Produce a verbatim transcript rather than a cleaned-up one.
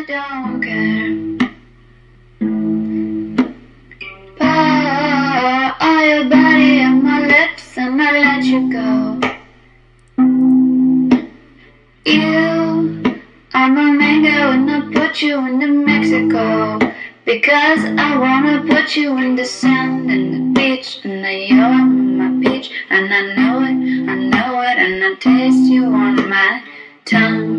don't care. But all your body on my lips and I let you go. You are my mango and I put you into Mexico, because I wanna put you in the sand and the beach, and now you're on my peach, and I know it, I know it, and I taste you on my tongue.